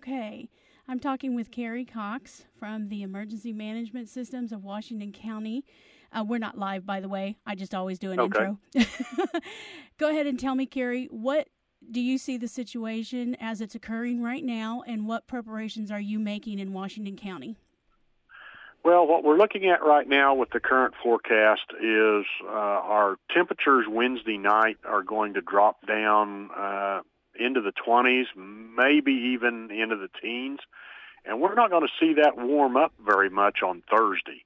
Okay. I'm talking with Carrie Cox from the Emergency Management Systems of Washington County. We're not live, by the way. I just always do an intro. Go ahead and tell me, Carrie, what do you see the situation as it's occurring right now, and what preparations are you making in Washington County? Well, what we're looking at right now with the current forecast is our temperatures Wednesday night are going to drop down into the 20s, maybe even into the teens. And we're not going to see that warm up very much on Thursday.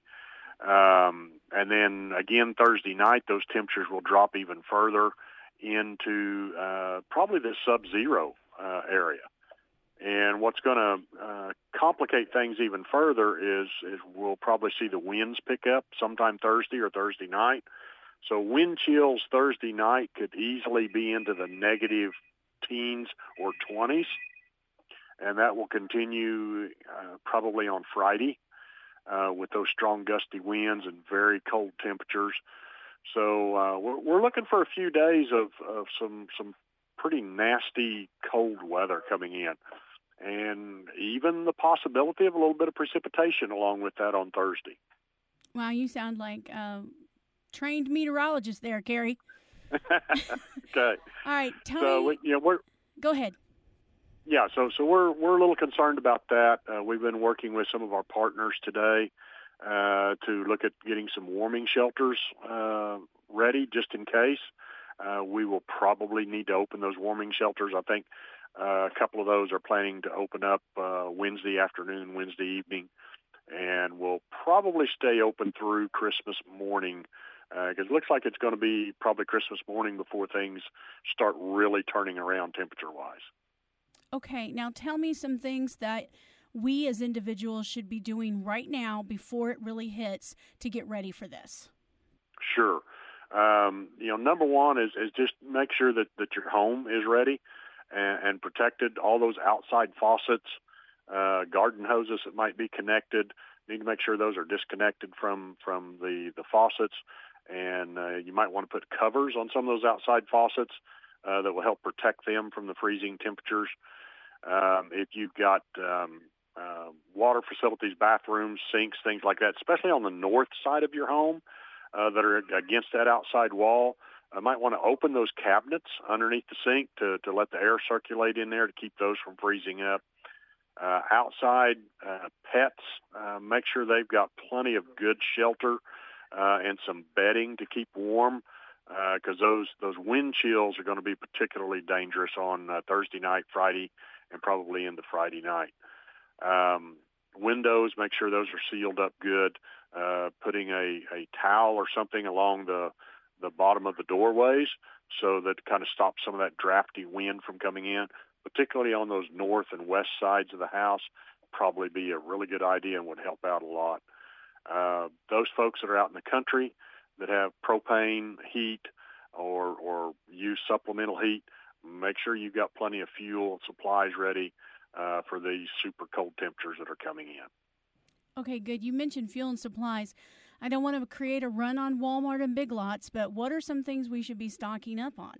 And then again, Thursday night, those temperatures will drop even further into probably the sub-zero area. And what's going to complicate things even further is we'll probably see the winds pick up sometime Thursday or Thursday night. So wind chills Thursday night could easily be into the negative teens or 20s. And that will continue probably on Friday with those strong gusty winds and very cold temperatures. So we're looking for a few days of some pretty nasty cold weather coming in, and even the possibility of a little bit of precipitation along with that on Thursday. Wow, you sound like a trained meteorologist there, Carrie. Okay. All right, go ahead. Yeah, so we're a little concerned about that. We've been working with some of our partners today to look at getting some warming shelters ready just in case. We will probably need to open those warming shelters. I think a couple of those are planning to open up Wednesday afternoon, Wednesday evening, and we'll probably stay open through Christmas morning because it looks like it's going to be probably Christmas morning before things start really turning around temperature-wise. Okay, now tell me some things that we as individuals should be doing right now before it really hits to get ready for this. Sure. Number one is just make sure that your home is ready and protected. All those outside faucets, garden hoses that might be connected, need to make sure those are disconnected from the faucets. And you might want to put covers on some of those outside faucets that will help protect them from the freezing temperatures. If you've got water facilities, bathrooms, sinks, things like that, especially on the north side of your home that are against that outside wall, I might want to open those cabinets underneath the sink to let the air circulate in there to keep those from freezing up. Outside pets, make sure they've got plenty of good shelter and some bedding to keep warm because those wind chills are going to be particularly dangerous on Thursday night, Friday, and probably into Friday night. Windows, make sure those are sealed up good. Putting a towel or something along the bottom of the doorways so that kind of stops some of that drafty wind from coming in, particularly on those north and west sides of the house, probably be a really good idea and would help out a lot. Those folks that are out in the country that have propane heat or use supplemental heat, make sure you've got plenty of fuel and supplies ready for these super cold temperatures that are coming in. Okay, good. You mentioned fuel and supplies. I don't want to create a run on Walmart and Big Lots, but what are some things we should be stocking up on?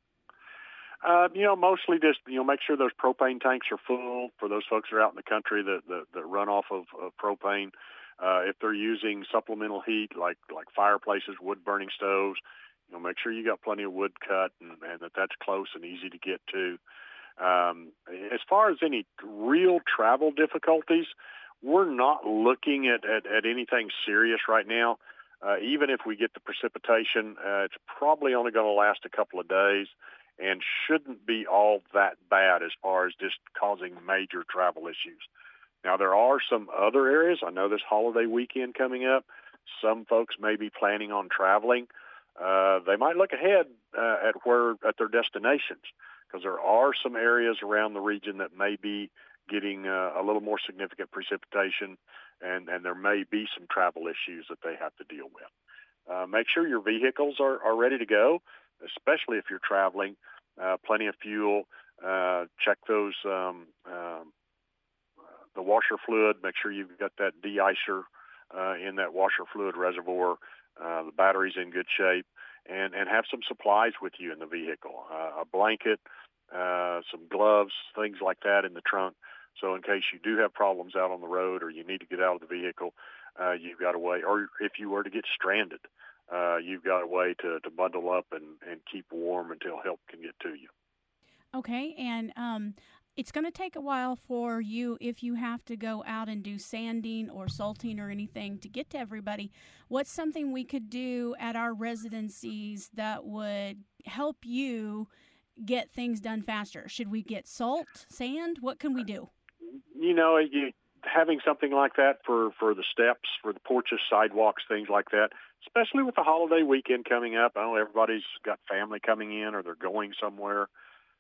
Mostly just, make sure those propane tanks are full for those folks that are out in the country that run off of propane. If they're using supplemental heat like fireplaces, wood-burning stoves, make sure you got plenty of wood cut and that's close and easy to get to. As far as any real travel difficulties, we're not looking at anything serious right now. Even if we get the precipitation, it's probably only going to last a couple of days and shouldn't be all that bad as far as just causing major travel issues. Now, there are some other areas. I know this holiday weekend coming up, some folks may be planning on traveling. They might look ahead at their destinations because there are some areas around the region that may be getting a little more significant precipitation, and there may be some travel issues that they have to deal with. Make sure your vehicles are ready to go, especially if you're traveling. Plenty of fuel. Check those the washer fluid. Make sure you've got that de-icer in that washer fluid reservoir. The battery's in good shape, and have some supplies with you in the vehicle. A blanket, some gloves, things like that in the trunk, So in case you do have problems out on the road or you need to get out of the vehicle, you've got a way, or if you were to get stranded, you've got a way to bundle up and keep warm until help can get to you. Okay, and it's going to take a while for you if you have to go out and do sanding or salting or anything to get to everybody. What's something we could do at our residencies that would help you get things done faster? Should we get salt, sand? What can we do? Having something like that for the steps, for the porches, sidewalks, things like that, especially with the holiday weekend coming up. I know everybody's got family coming in or they're going somewhere.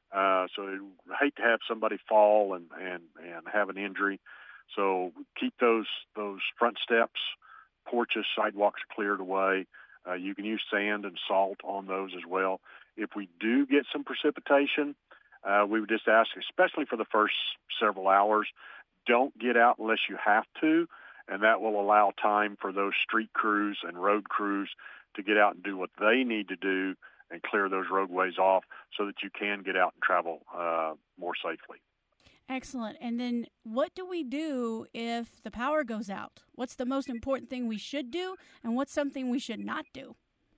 So I hate to have somebody fall and have an injury. So keep those front steps, porches, sidewalks cleared away. You can use sand and salt on those as well. If we do get some precipitation, we would just ask, especially for the first several hours, don't get out unless you have to, and that will allow time for those street crews and road crews to get out and do what they need to do and clear those roadways off so that you can get out and travel more safely. Excellent. And then what do we do if the power goes out? What's the most important thing we should do, and what's something we should not do?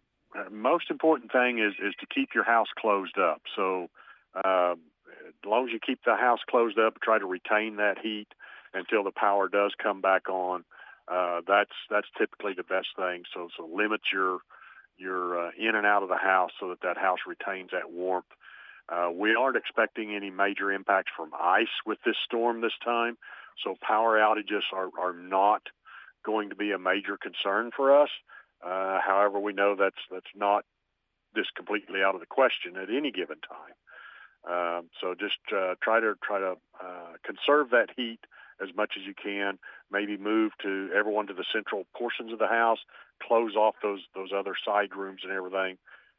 Most important thing is to keep your house closed up. So as long as you keep the house closed up, try to retain that heat until the power does come back on. That's typically the best thing. So limit your in and out of the house so that house retains that warmth. We aren't expecting any major impacts from ice with this storm this time, so power outages are not going to be a major concern for us. However, we know that's not just completely out of the question at any given time. So just try to conserve that heat as much as you can. Maybe move everyone to the central portions of the house, close off those other side rooms and everything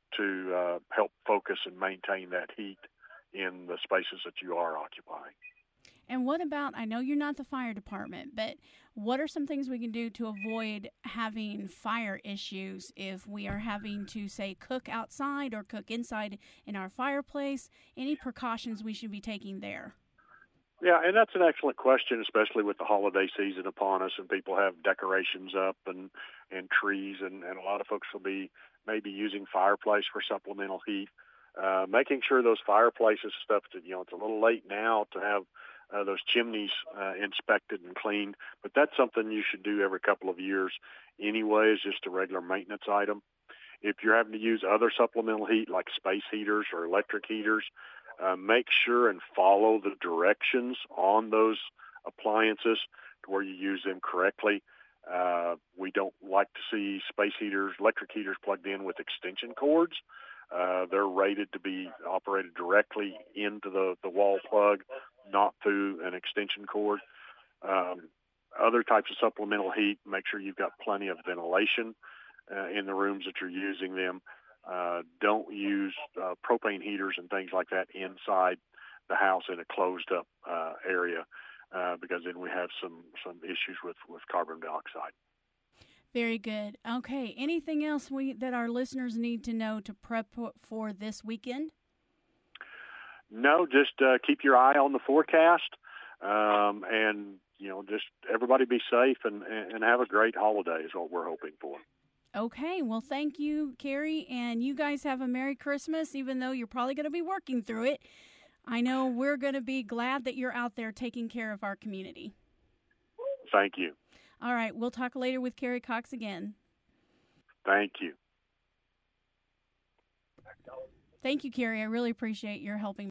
to help focus and maintain that heat in the spaces that you are occupying. And what about, I know you're not the fire department, but what are some things we can do to avoid having fire issues if we are having to, say, cook outside or cook inside in our fireplace? Any precautions we should be taking there? Yeah, and that's an excellent question, especially with the holiday season upon us and people have decorations up and trees, and a lot of folks will be maybe using fireplace for supplemental heat. Making sure those fireplaces stuff that, it's a little late now to have those chimneys inspected and cleaned, but that's something you should do every couple of years anyway, is just a regular maintenance item. If you're having to use other supplemental heat like space heaters or electric heaters, make sure and follow the directions on those appliances to where you use them correctly. We don't like to see space heaters, electric heaters plugged in with extension cords. They're rated to be operated directly into the wall plug, not through an extension cord. Other types of supplemental heat, make sure you've got plenty of ventilation in the rooms that you're using them. Don't use propane heaters and things like that inside the house in a closed up area because then we have some issues with carbon dioxide. Very good. Okay. Anything else that our listeners need to know to prep for this weekend? No, just keep your eye on the forecast, and just everybody be safe and have a great holiday is what we're hoping for. Okay. Well, thank you, Kerry, and you guys have a Merry Christmas, even though you're probably going to be working through it. I know we're going to be glad that you're out there taking care of our community. Thank you. All right. We'll talk later with Kerry Cox again. Thank you. Thank you, Kerry. I really appreciate your helping